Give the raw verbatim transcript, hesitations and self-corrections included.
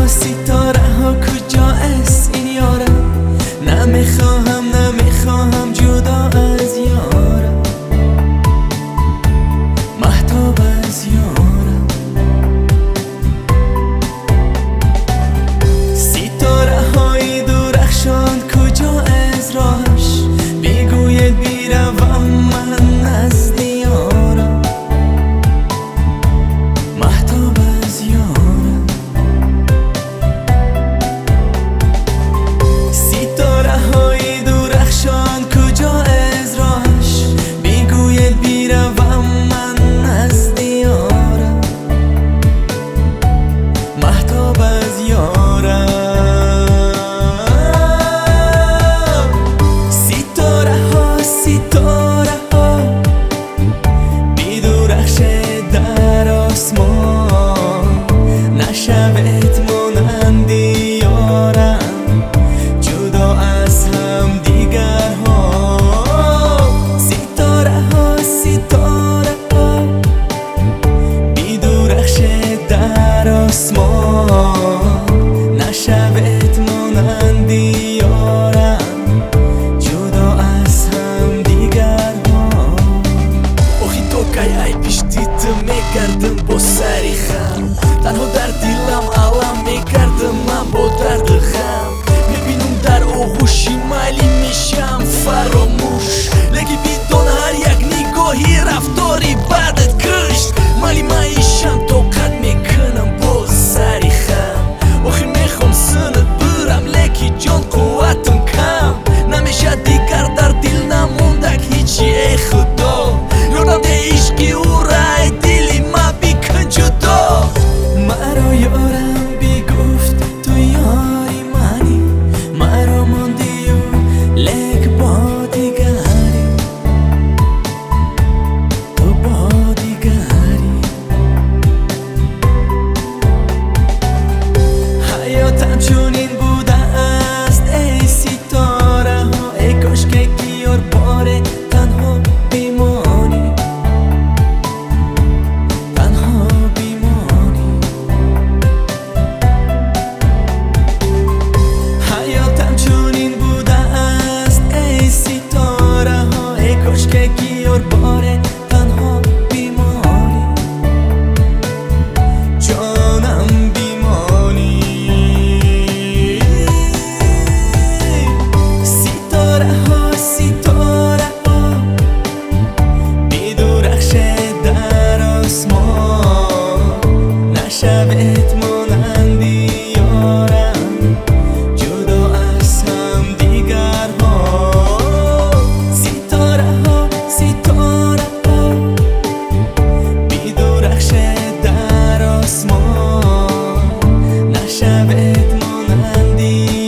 ستاره ها کجا است این یارم؟ نمیخواهم نمیخواهم جدا از یارم، مهتاب از یارم. ستاره های درخشان کجا از راهش؟ میگوید بیروم من نزد یارم، مهتاب از یارم. ستاره های درخشان کجا از راهش؟ میگوید بیروم من نزد یارم، مهتاب از یارم. ستاره ها ستاره ها بیدرخشه در آسمان، نشود مانند یارم جدا از هم دیگرها. ستاره ها ستاره ها بیدرخشه در آسمان، نشود مانند یارم جدا از هم دیگرها. آخی تو که ای پیشتیت میکردم با سری خم، تنها در دیلم علم میکردم من با درد خم. میبینم در آغوشی ملی میشم فراموش، لگی بیدون هر یک نگاهی رفتاری بعدت کشت. ملی مایشم طاقت میکنم با سری خم. آخی میخوام سنت برم لکی جان قوتم کم، نمیشه دیگر در دل نموندک هیچی ای خدا. یادم ده عشقی او رای دلی ما بیکن جدا. مرا یارم بگفت تو یاری منی، مرا ماندی و لک با دیگری، تو با دیگری. حیاتم چونین بوده است ای ستاره ها، ای کاش که یار باره تنها بیمانی، تنها بیمانی. حیاتم چونین بوده است ای ستاره ها، ای کاش که یار باره تنها بیمانی، جانم بیمانی. ستاره ها ستاره ها بیدرخشه در آسمان، نشود مانند یارم جدا از هم دیگرها. ستاره ها ستاره ها بیدرخشه در آسمان، نشود مانند